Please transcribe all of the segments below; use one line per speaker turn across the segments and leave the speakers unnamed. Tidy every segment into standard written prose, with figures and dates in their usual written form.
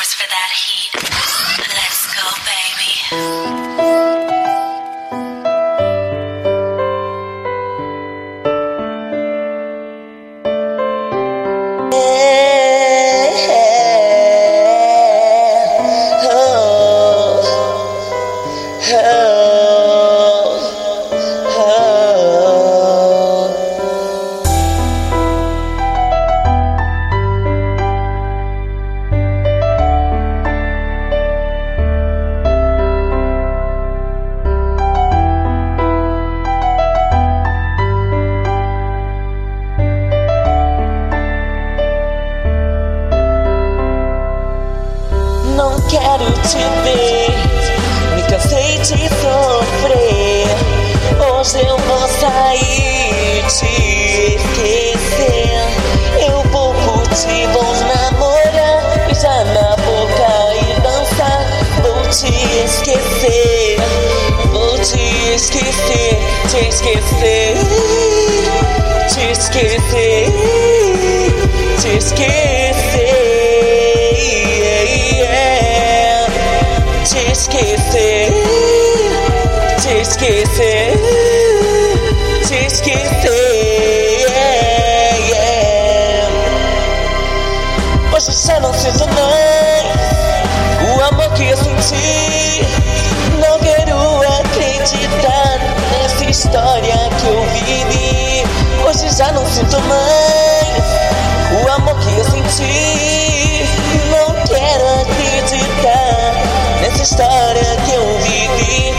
source for that heat. Let's go, baby.
Não quero te ver, me cansei de sofrer. Hoje eu vou sair, te esquecer. Eu vou curtir, vou namorar, beijar na boca e dançar. Vou te esquecer, vou te esquecer, te esquecer, te esquecer, te esquecer. Te esquecer, te esquecer, te esquecer, Hoje já não sinto mais o amor que eu senti. Não quero acreditar nessa história que eu vivi. Hoje já não sinto mais o amor que eu senti. Não quero acreditar nessa história que eu vivi.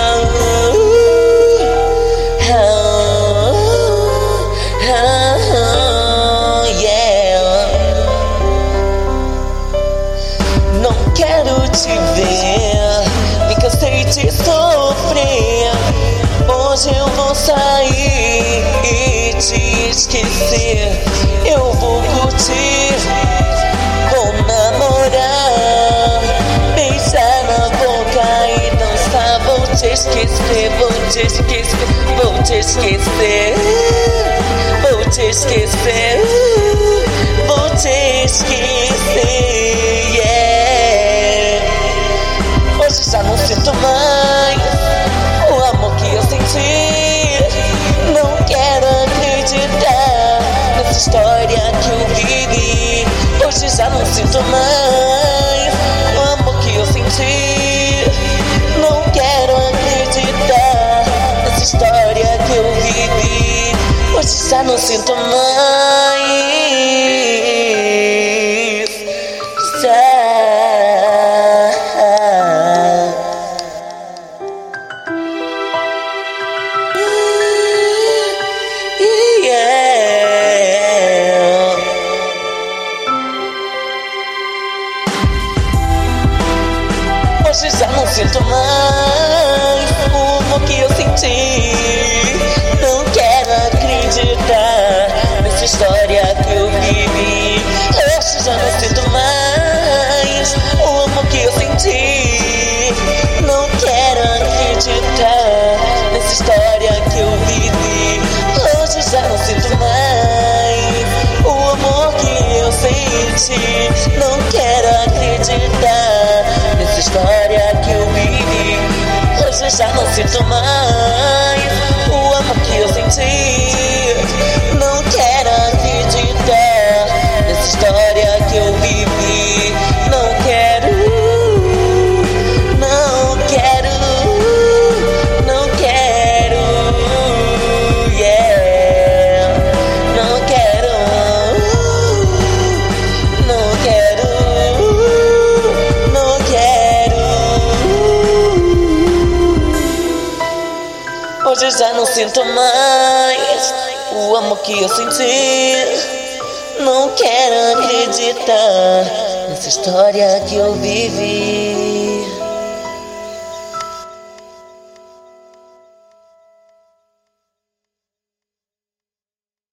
Yeah. Não quero te ver, me cansei de sofrer. Hoje eu vou sair e te esquecer. Eu vou curtir, vou namorar, beijar na boca e dançar. Vou te esquecer, vou te esquecer, vou te esquecer, vou te esquecer, vou te esquecer, Hoje já não sinto mais o amor que eu senti. Não quero acreditar nessa história que eu vivi. Hoje já não sinto mais o amor que eu senti. Não quero acreditar nessa história que eu vivi. Hoje já não sinto mais. Hoje já não sinto mais o amor que eu senti. Não quero acreditar nessa história que eu vivi. Hoje já não sinto mais o amor que eu senti. Não quero acreditar nessa história que eu vivi. Hoje já não sinto mais o amor que eu senti. Não quero acreditar nessa história que eu vivi. Hoje já não sinto mais o amor que eu senti. Não quero acreditar nessa história que eu vivi. Não quero, não quero, não quero, Não quero, não quero, não quero. Hoje já não sinto mais o amor que eu senti. Não quero acreditar nessa história que eu vivi.